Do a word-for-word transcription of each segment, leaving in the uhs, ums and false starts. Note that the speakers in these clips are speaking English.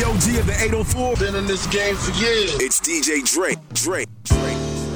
the O G of the eight oh four. Been in this game for years. It's D J Drake. Drake. Drake.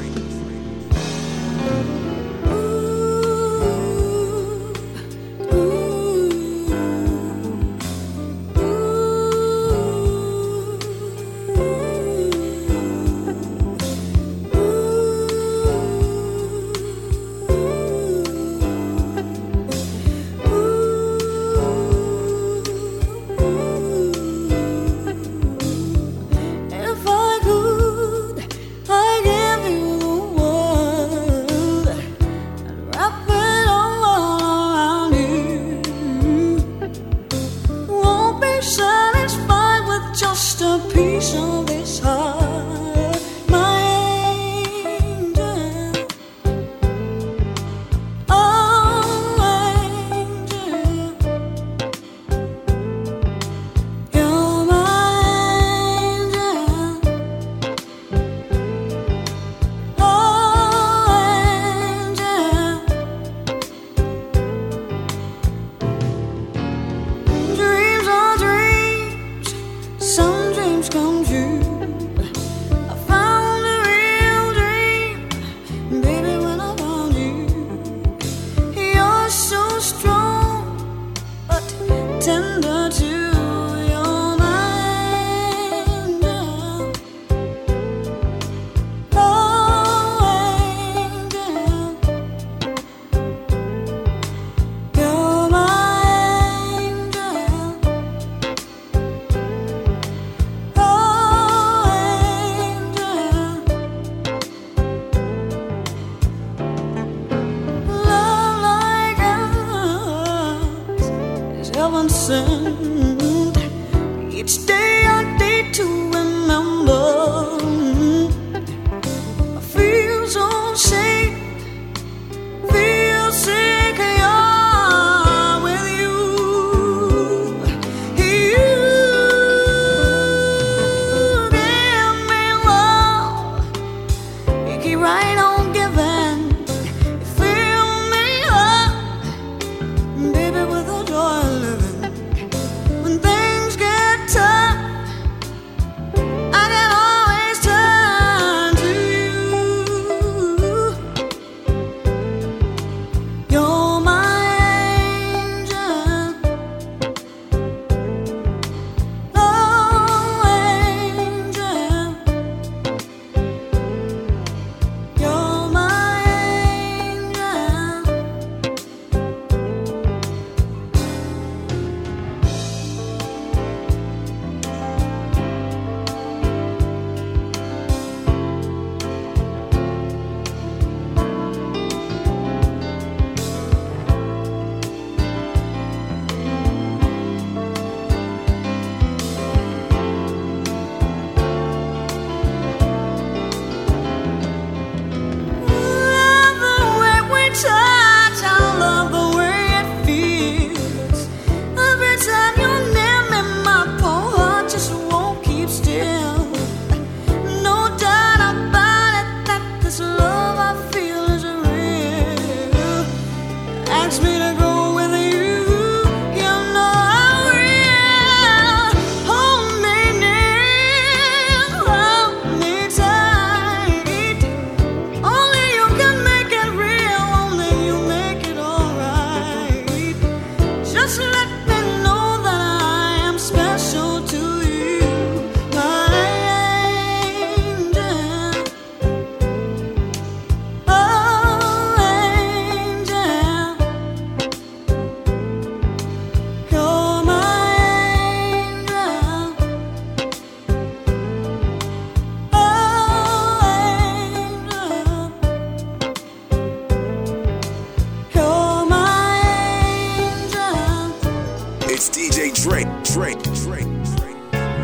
Drake, Drake, Drake, Drake.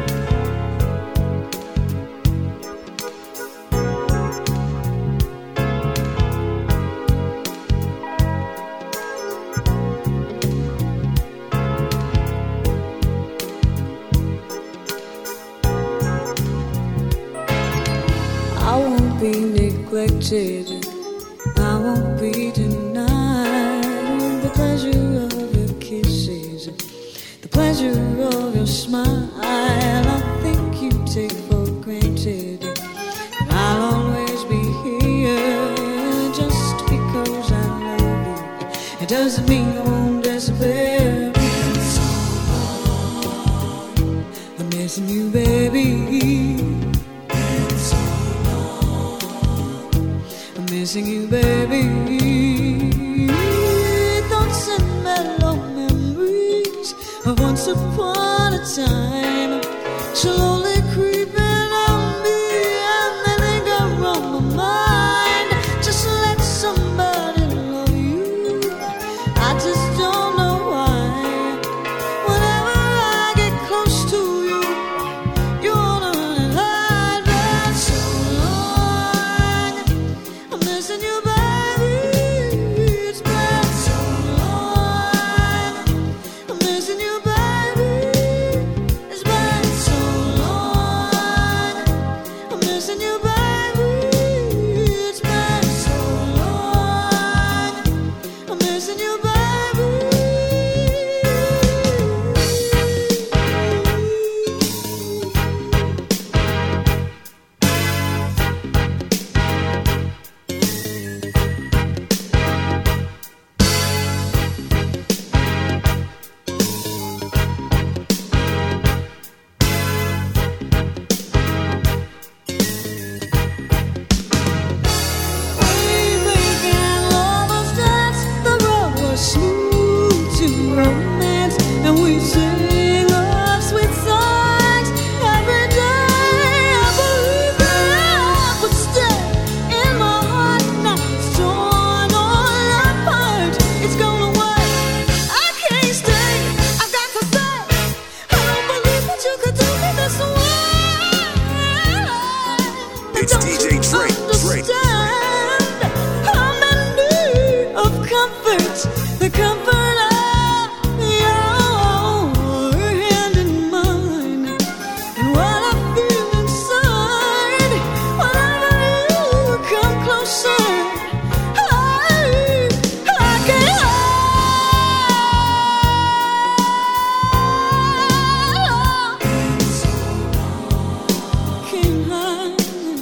I won't be neglected, I won't be denied the pleasure of your kisses, the pleasure of your smile. doesn't mean I won't disappear. I'm missing you, baby. I'm missing you, baby. Thoughts and mellow memories of once upon a time, slowly creeping on me, and they linger on my mind. Just let somebody love you. I just don't know why. Whenever I get close to you, you wanna run and hide. But so long, I'm missing you, baby. It's been so long, I'm missing you, baby. It's been so long, I'm missing you, baby. It's been so long, I'm missing you, baby. We began lovers' dance, the road was smooth to romance, and we sing our sweet songs every day. I believe that would stay in my heart. Now it's torn all apart. It's gone away. I can't stay. I've got to stay. I don't believe that you could do me this way. It's Don't D J you Drake, Drake. understand? I'm in need of comfort, the comfort of your hand in mine, and what I feel inside. Whenever you come closer, I, I can't hide. Can't hide.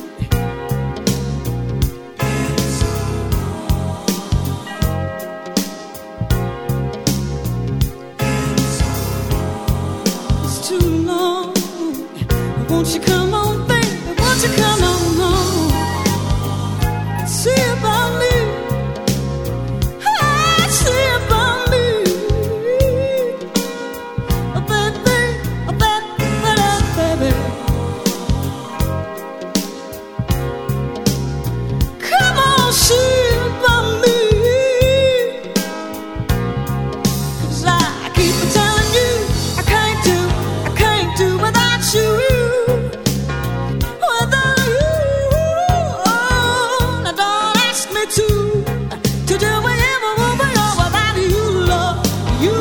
It's too long. Won't you come on, baby? Won't you come on home? See about me. Ah, see about me. Oh, baby, oh, baby, baby. Come on, see about me. 'Cause I keep telling you I can't do, I can't do without you, without you. Oh, now don't ask me to, to do whatever, whatever without you, love, you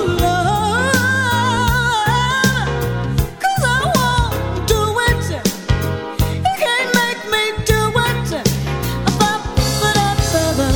love. 'Cause I won't do it. You can't make me do it. Ba-ba-da-ba-ba.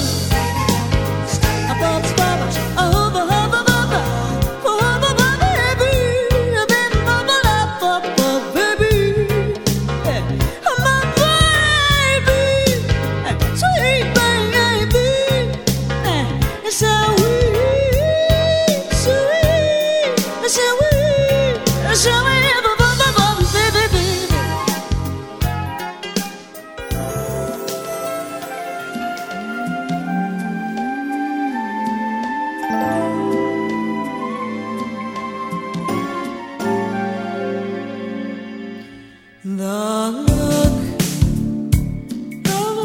Shall we ever, baby, baby? The look of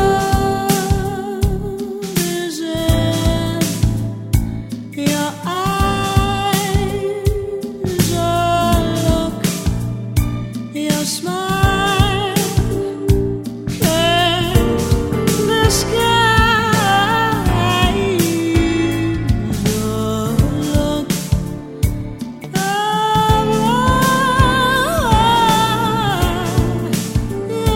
love is in your eyes. The look, your smile can disguise. The look of love.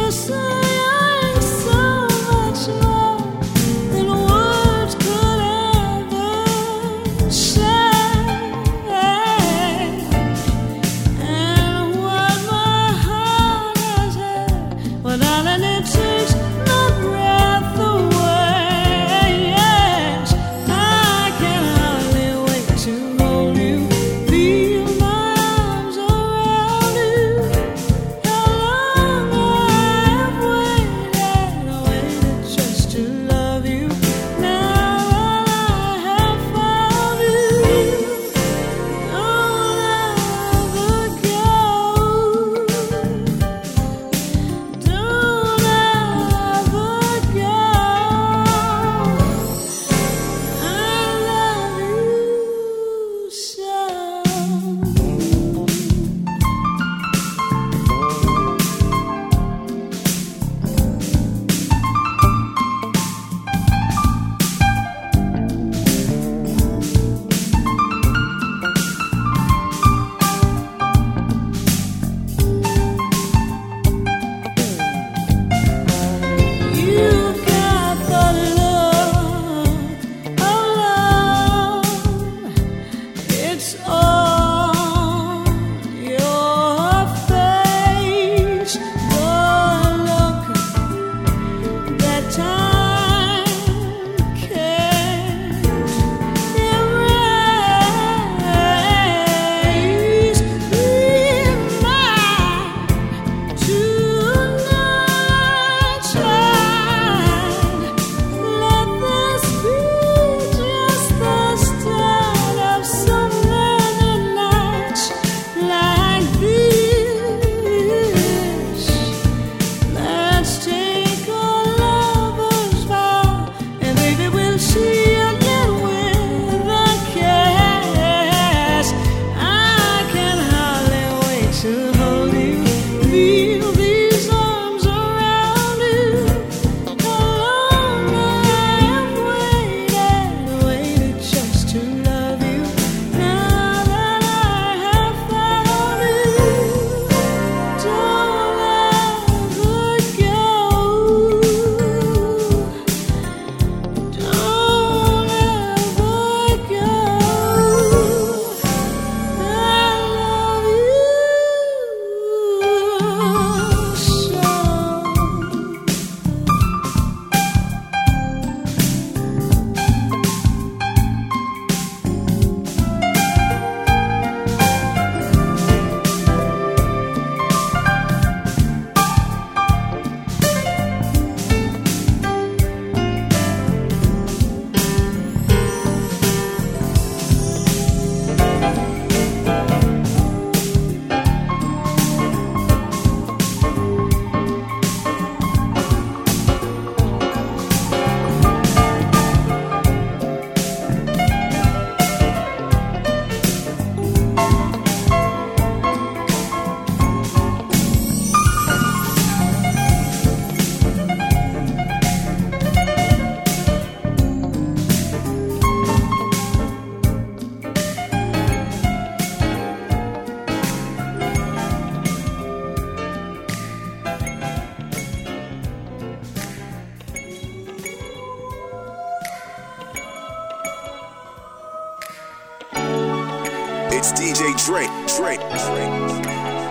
It's D J Drake, Drake, Drake.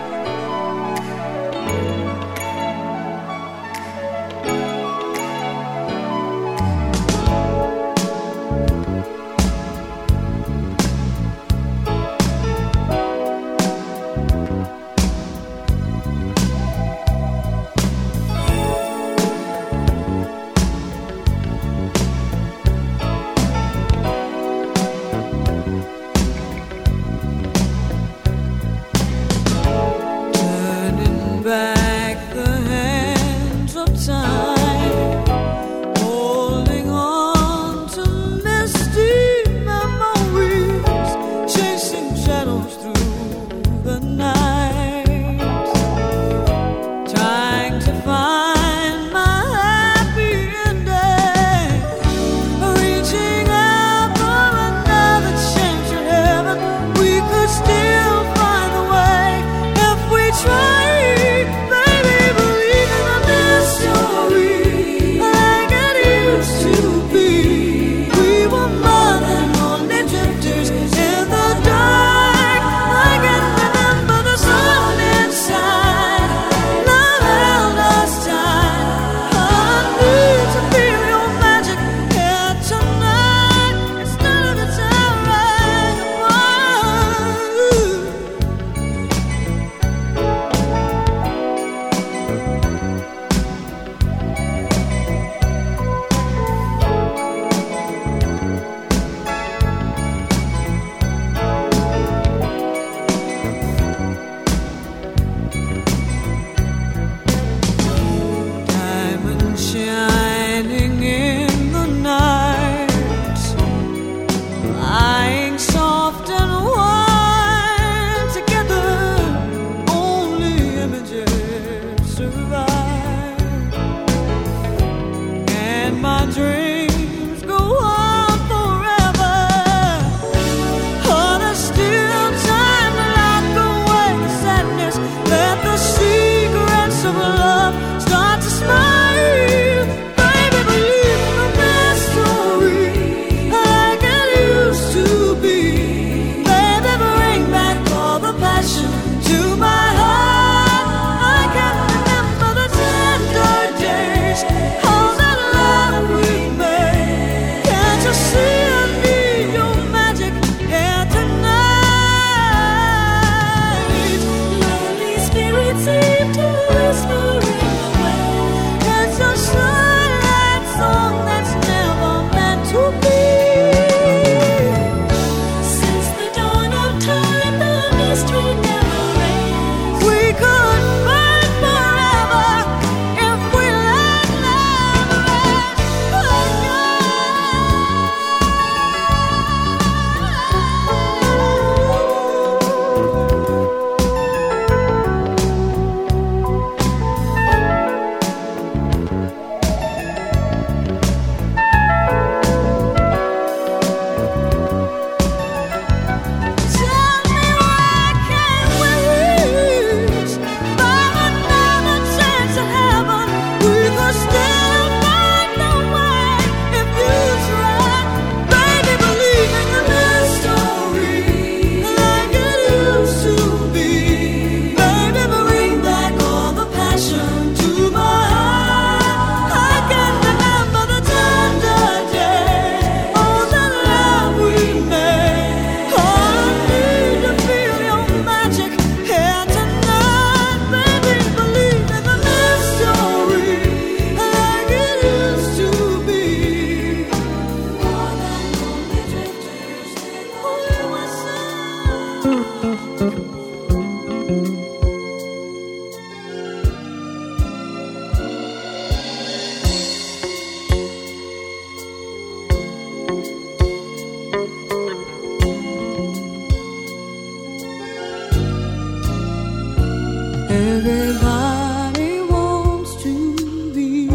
Everybody wants to be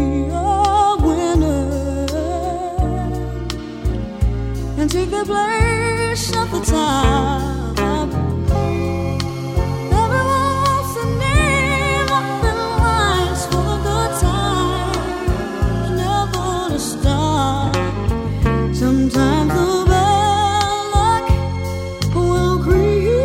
a winner and take the place at the top. Everyone wants to name up in lines for the good times, never to stop. Sometimes the bad luck will creep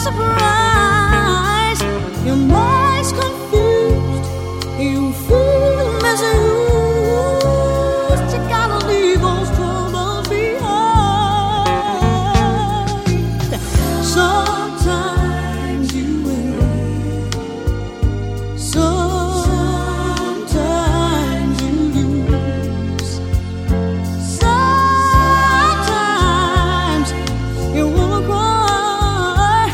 surprise, your mind's confused, you feel misused. You gotta leave those troubles behind. Sometimes you win, sometimes you lose. Sometimes you wanna cry,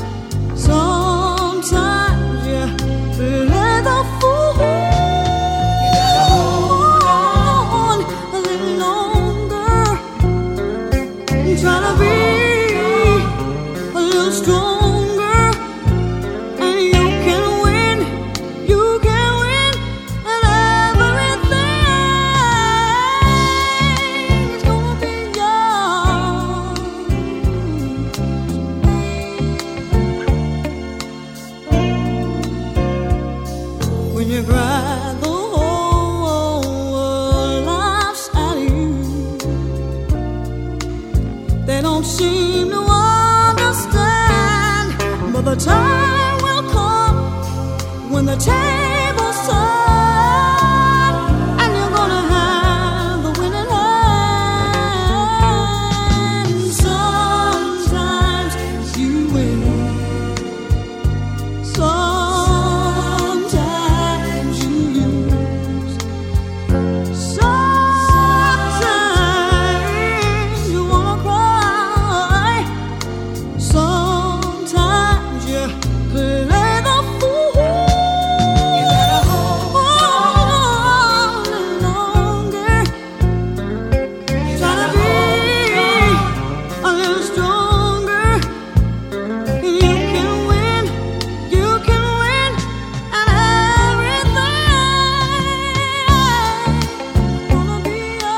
sometimes you play the fool. You gotta hold on a little longer, try to be a little stronger, and you can win, you can win, and everything is gonna be yours. When you cry, the whole world laughs at you. They don't seem to understand, but the time will come when the table's turned, and you're gonna have the winning hand. Sometimes you win, sometimes you lose. Sometimes you wanna cry, sometimes you play the fool. You gotta hold on a little longer, try to be a little stronger, and you can win, you can win, and everything gonna be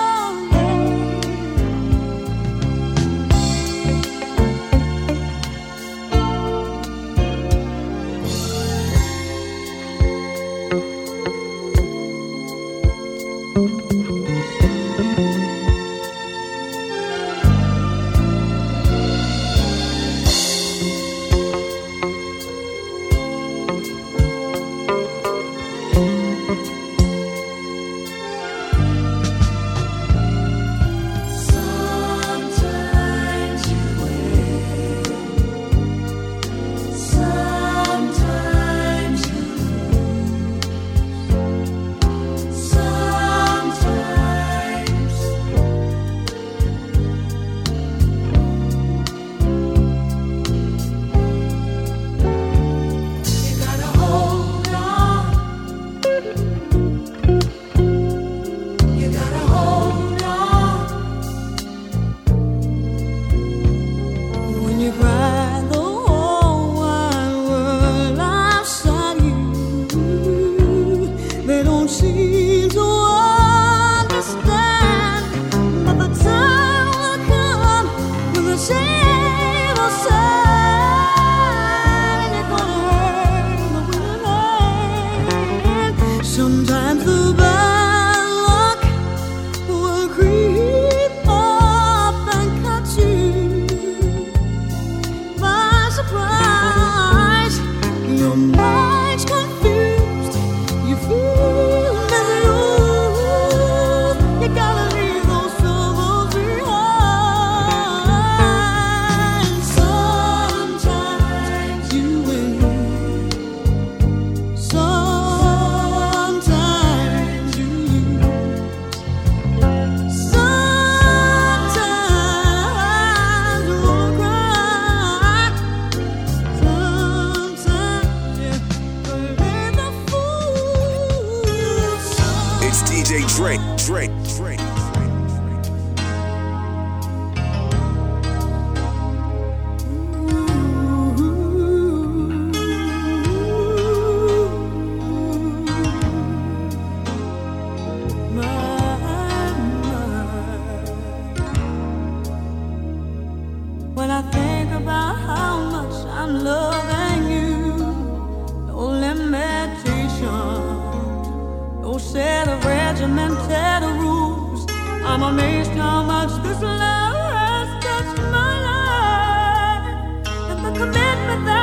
Sometimes you win, sometimes you lose. Sometimes you gotta hold on, you gotta hold on. When you cry, the whole wide world laughs at you. They don't seem to understand, but the time will come when the table side, and you're gonna hurt the winning hand. Sometimes the bad luck will creep up and cut you by surprise. Your mind's confused, you feel misused. You gotta leave those troubles behind. Sometimes you win, sometimes you lose. Sometimes you wanna cry, sometimes you play the fool. It's D J Drake, Drake, Drake, Drake. When I think about how much I'm loving you, no limitation, no set of regimented rules. I'm amazed how much this love has touched my life, and the commitment that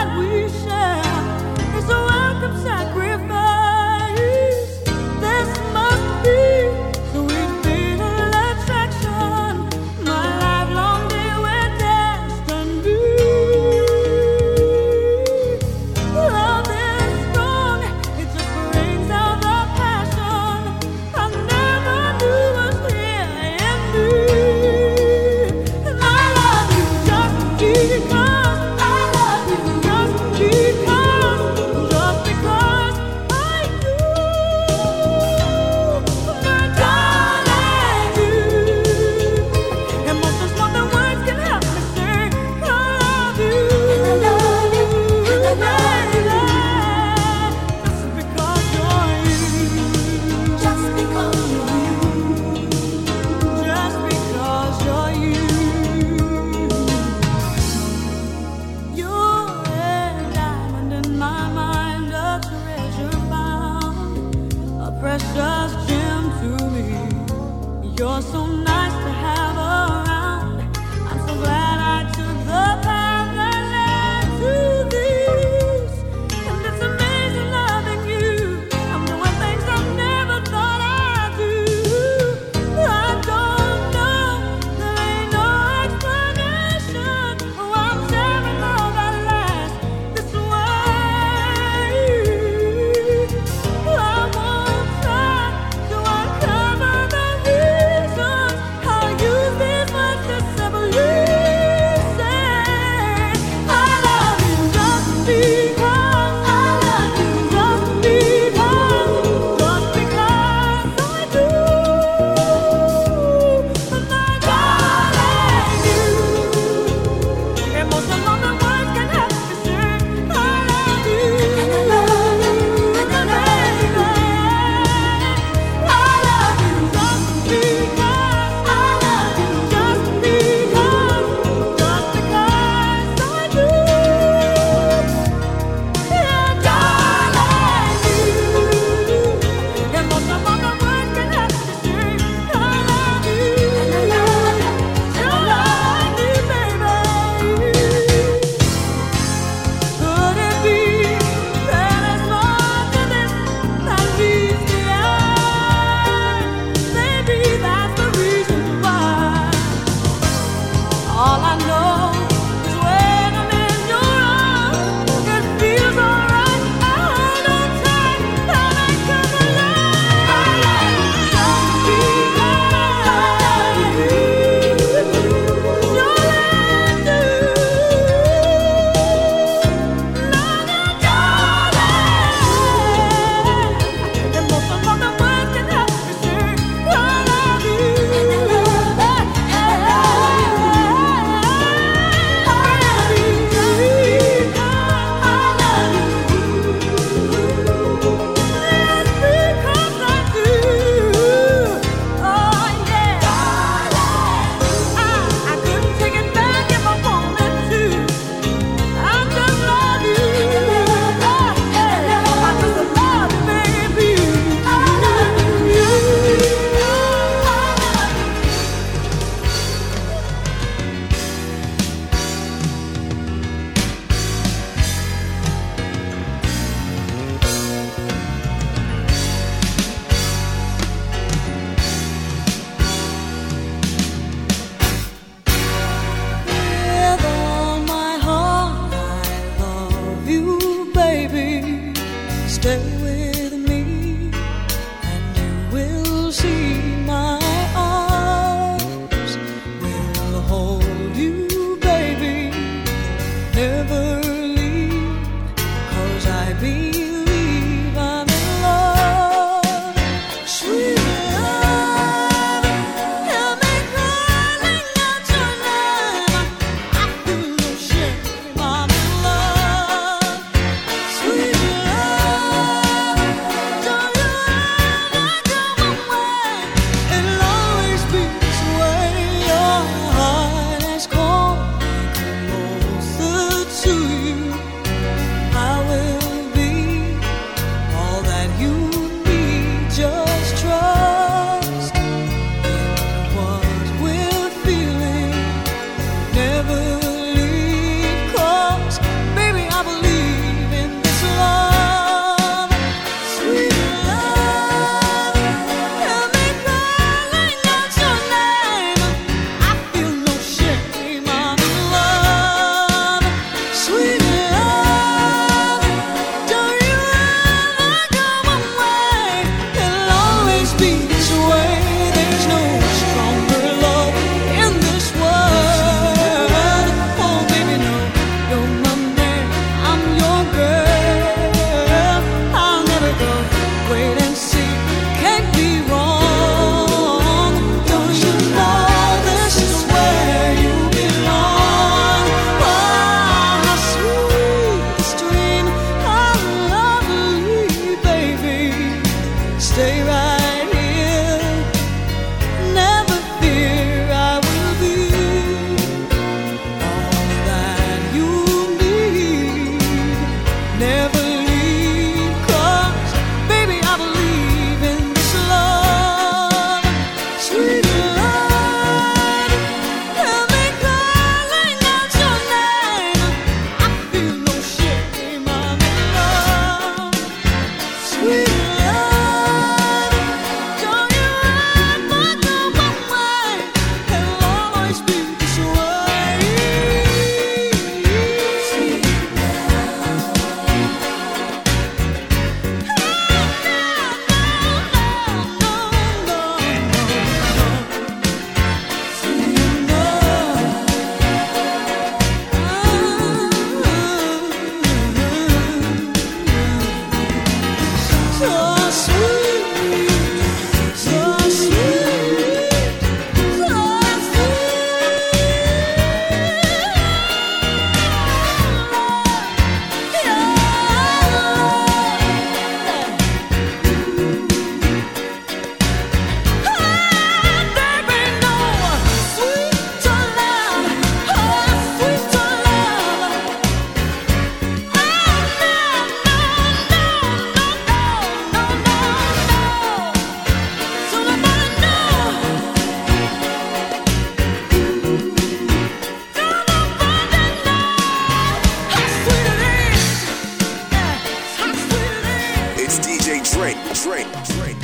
Drake, Drake.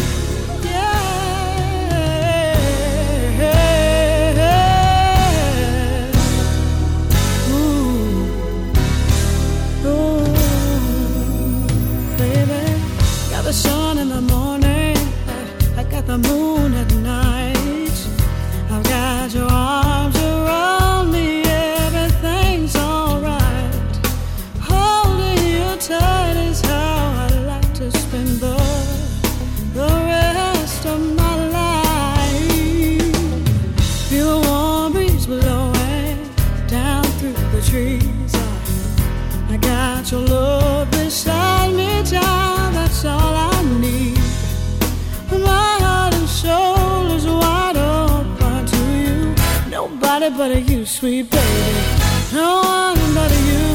The sun in the morning, I got the moon at night. I've got your arms around me, everything's alright. Holding you tight is how I like to spend the, the rest of my life. Feel the warm breeze blowing down through the trees. I, I got your love beside me, child, that's all I need. My heart and soul is wide open to you. Nobody but you, sweet baby. No one but you.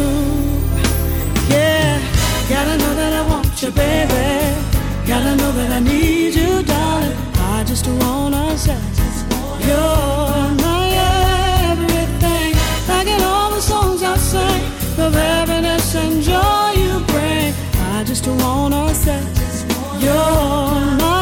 Yeah, gotta know that I want you, baby. Gotta know that I need you, darling. I just wanna say you're my everything. Like in all the songs I sing, of happiness and joy you bring. I just wanna say you're my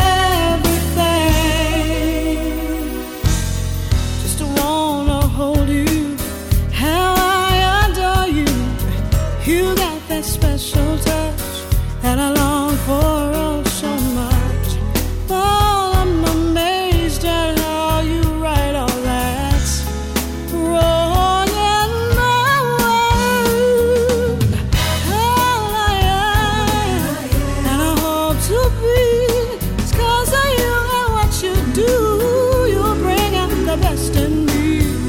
everything. Just wanna hold you, how I adore you. You got that special touch that I long for oh so much. Oh, I'm amazed at how you write all that wrong in my world. All I am, and I hope to be, it's 'cause of you and what you do. You bring out the best in me.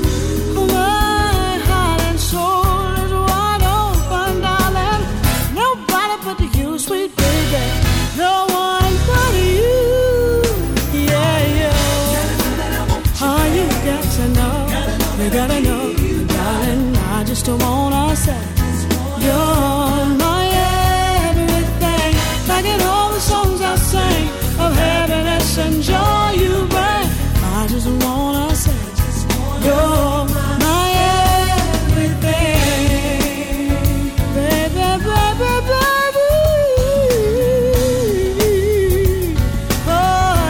My heart and soul is wide open, darling. Nobody but you, sweet baby. No one but you. Yeah, yeah. All you got to know, you gotta know, darling. I just wanna say you're my everything. Like in all the songs I sing, of happiness and joy you bring. I just wanna say you're my everything. Baby, baby, baby. Oh,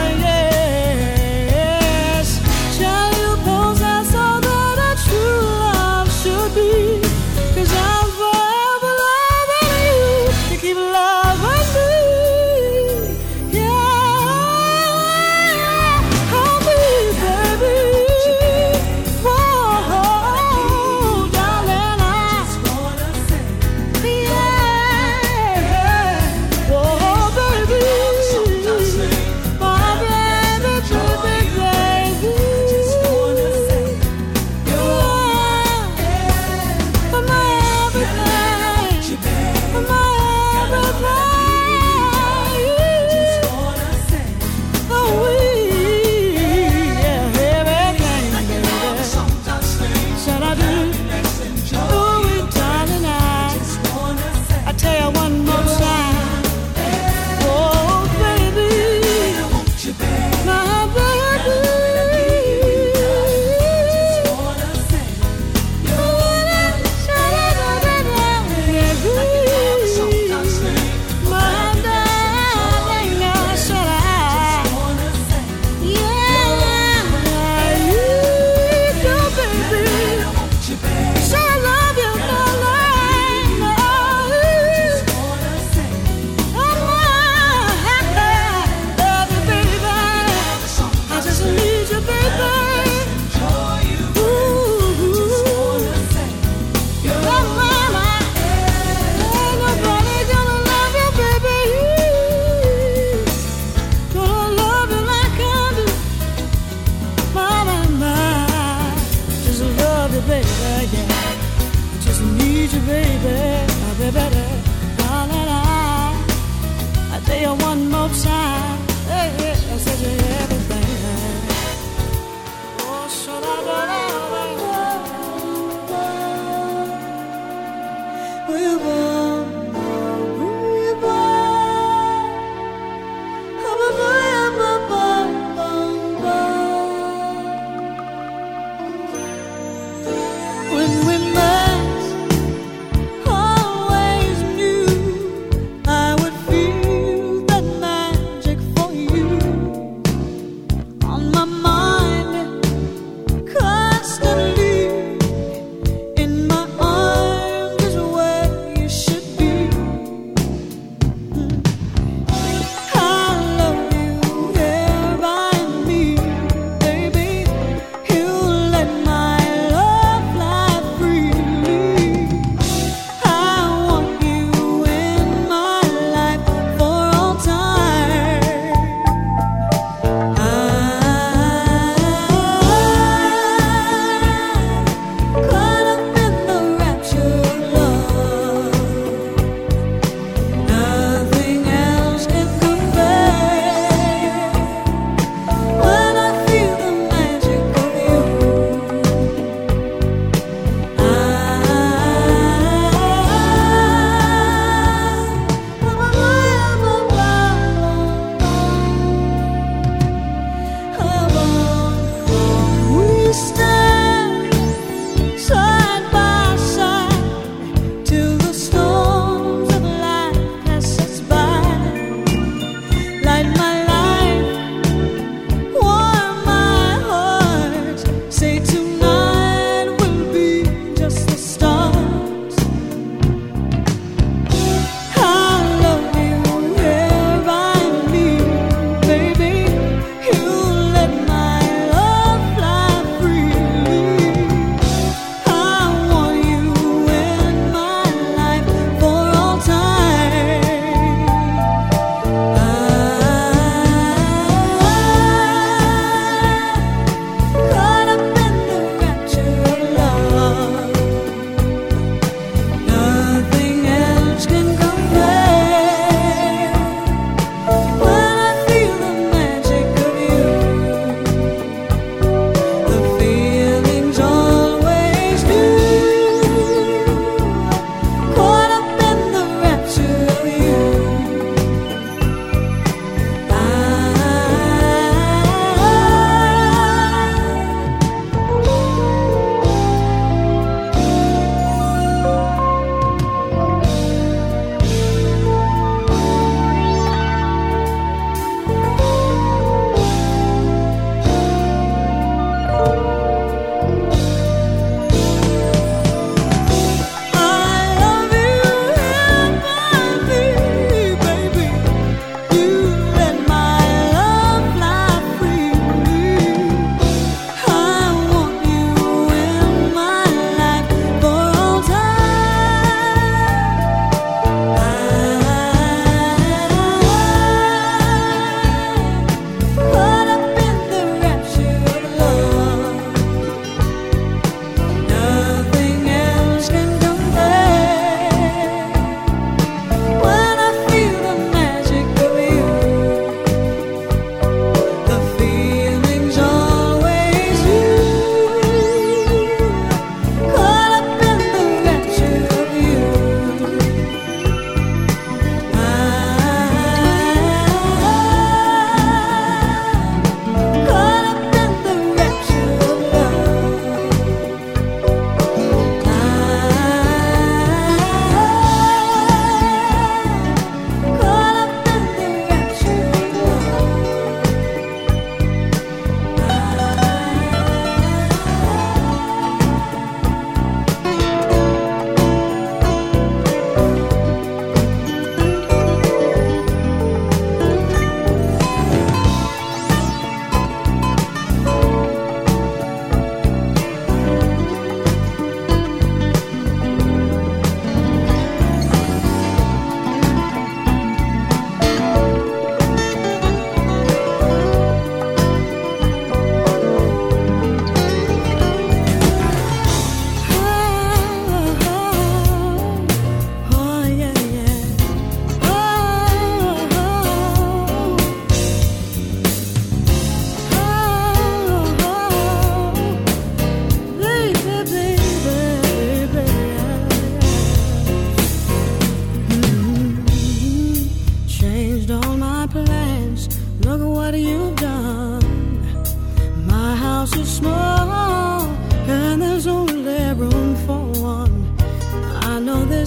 yes. Shall you possess all that a true love should be? 'Cause I'm forever loving you to keep loving me. Yeah, hold me, baby. Whoa, darling, I yeah. Whoa, baby. My baby, baby, baby. You are my everything. My everything. Oh, we, yeah, everything, baby. Said I do. Oh, we darling, I, I tell you one more time. Oh, baby, my baby. My darling, I said I, yeah, you do, baby. So I love you, darling. Oh, love you, baby. I just need you, baby. Ooh, you're my mama. Ain't nobody gonna love you, baby. Gonna love you like I do. Mama, mama, just love you, baby, yeah. I just need you, baby, my baby, darling, I, I tell you one more time, hey, hey, I said you everything. Oh, should I go we won't, we won't. When we met, always knew I would feel that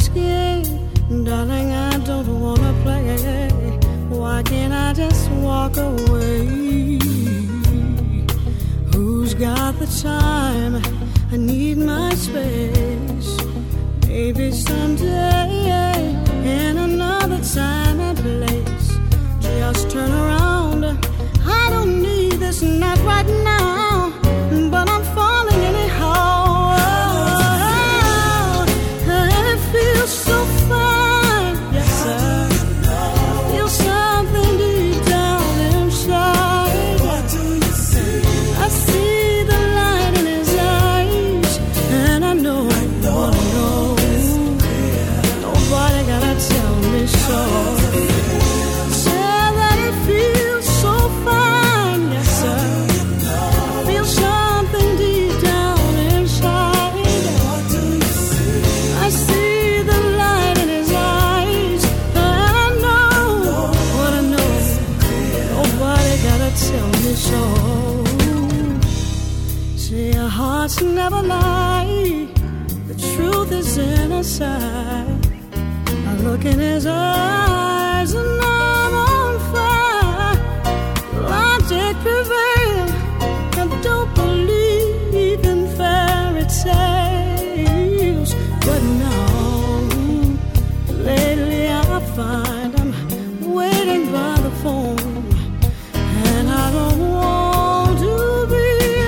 game, darling, I don't wanna play. Why can't I just walk away? Who's got the time? I need my space. Maybe someday, in another time and place. Just turn around. I don't need this, not right now, but I'm falling anyhow. And it feels so fine, yes sir. I feel something deep down inside. What do you see? I see the light in his eyes, and I know, I know, I know. Nobody gotta tell me so. Hearts never lie. The truth is in his side. I look in his eyes and I'm on fire. Logic prevails. I don't believe in fairy tales, but now lately I find I'm waiting by the phone, and I don't want to be.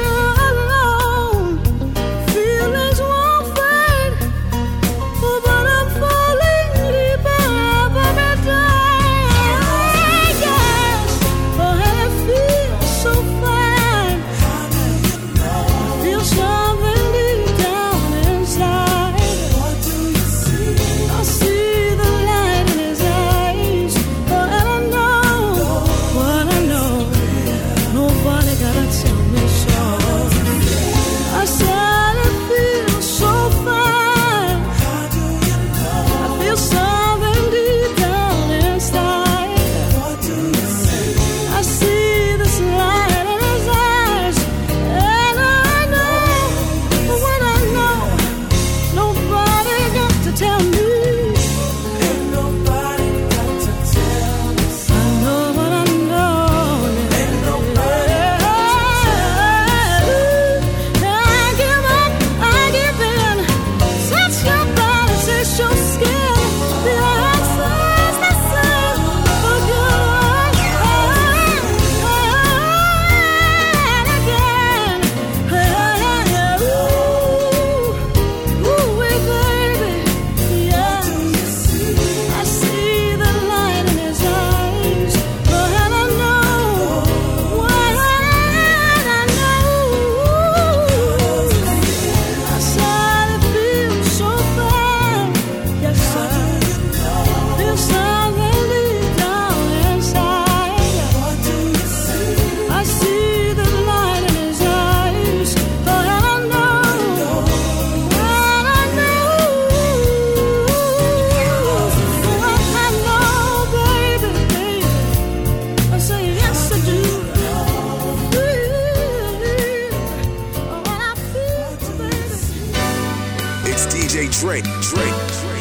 Drake, Drake, Drake.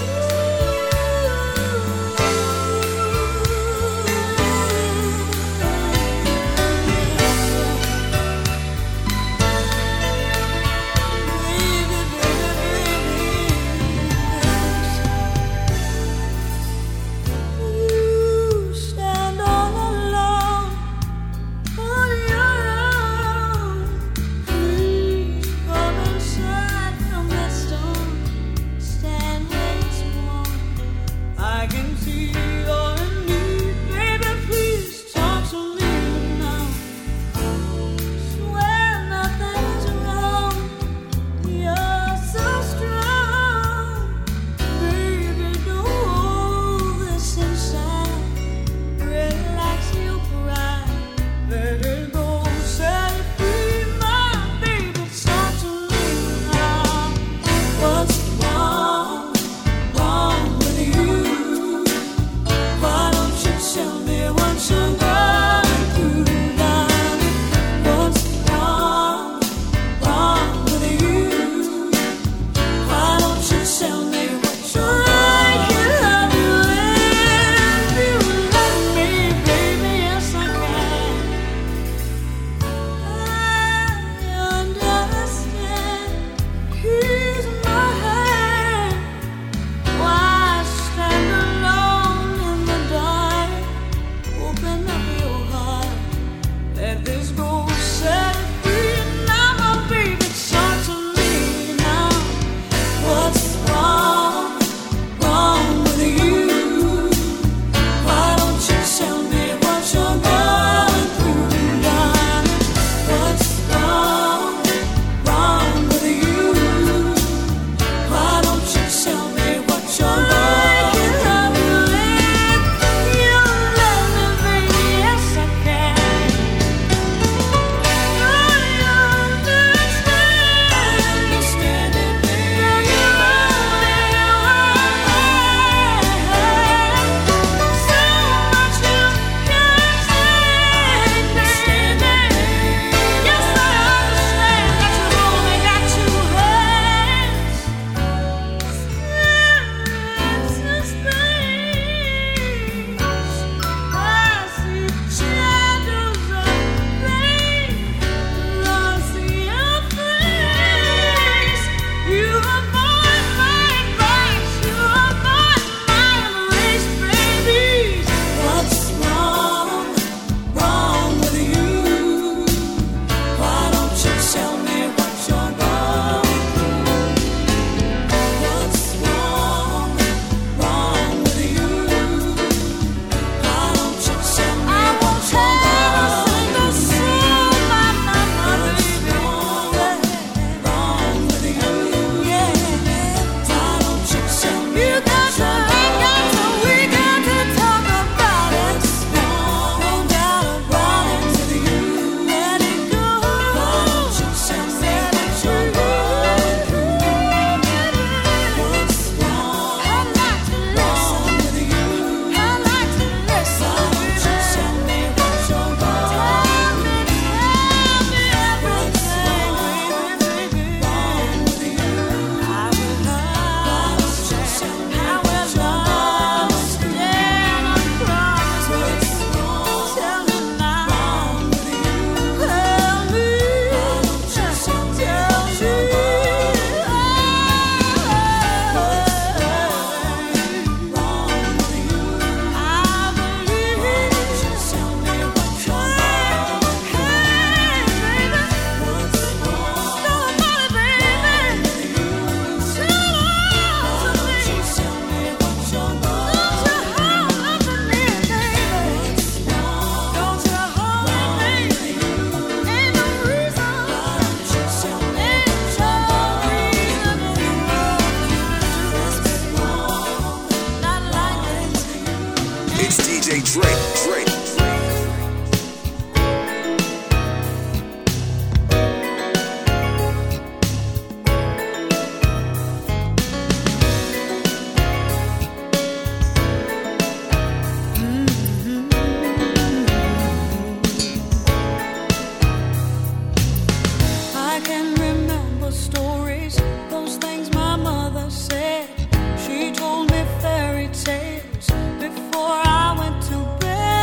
Stand J Drake, Drake, Drake. She told me fairy tales before I went to bed.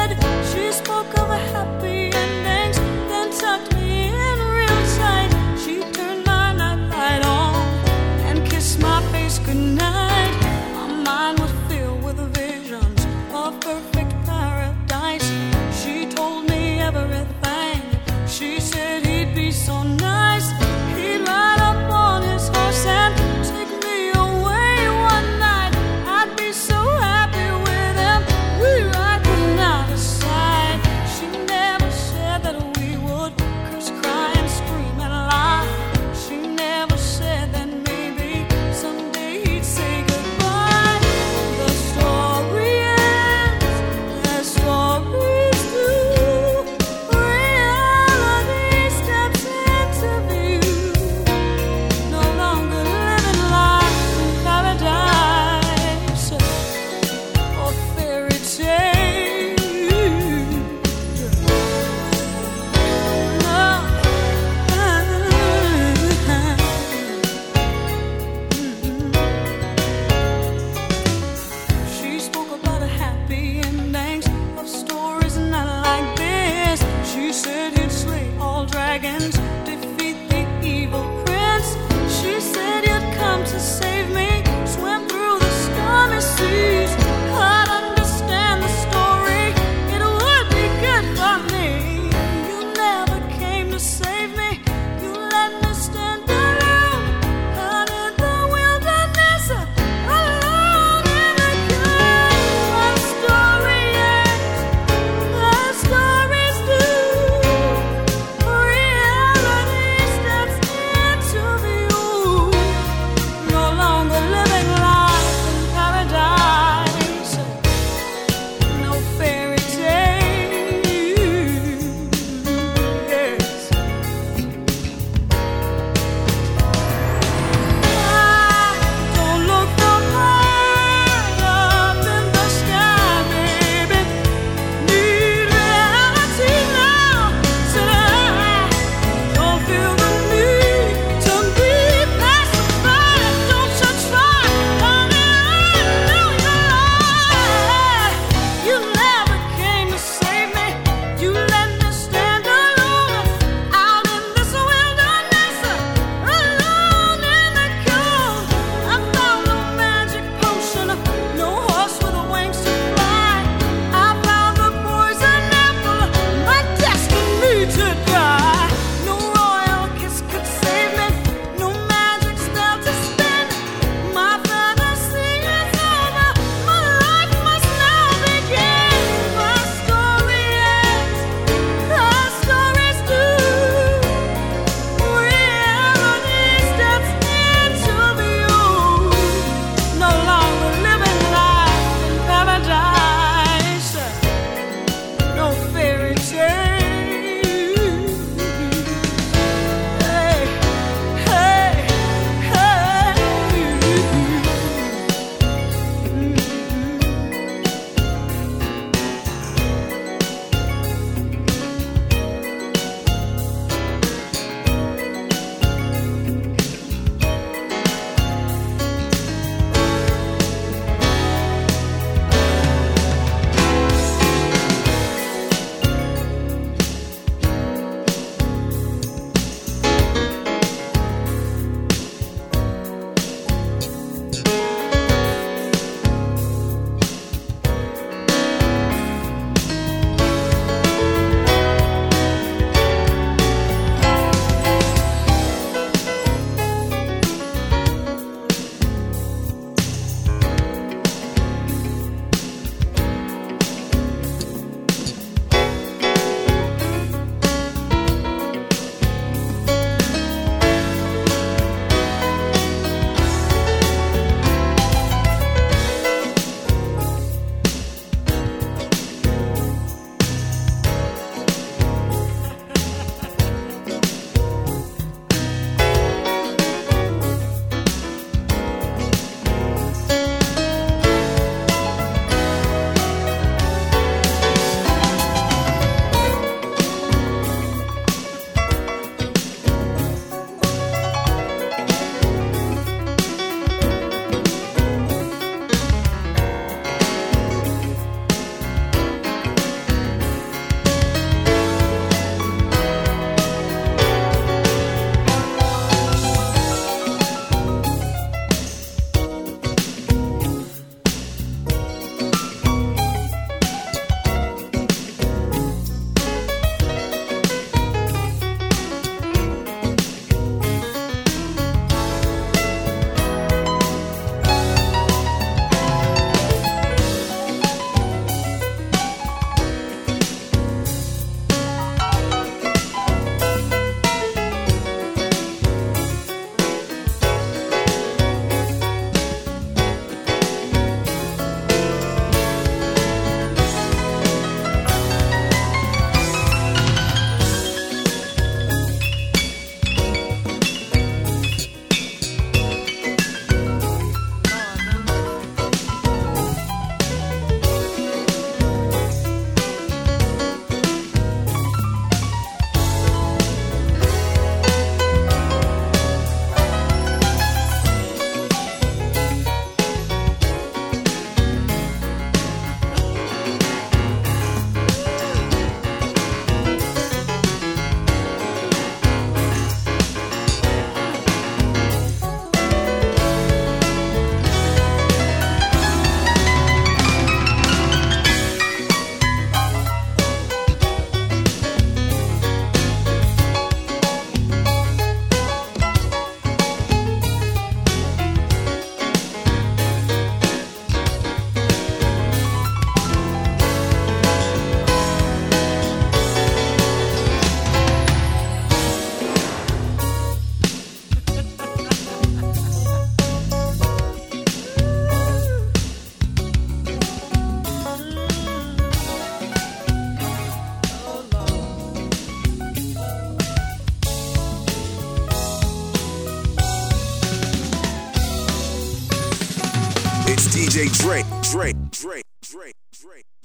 D J Drake, Drake, Drake, Drake, Drake.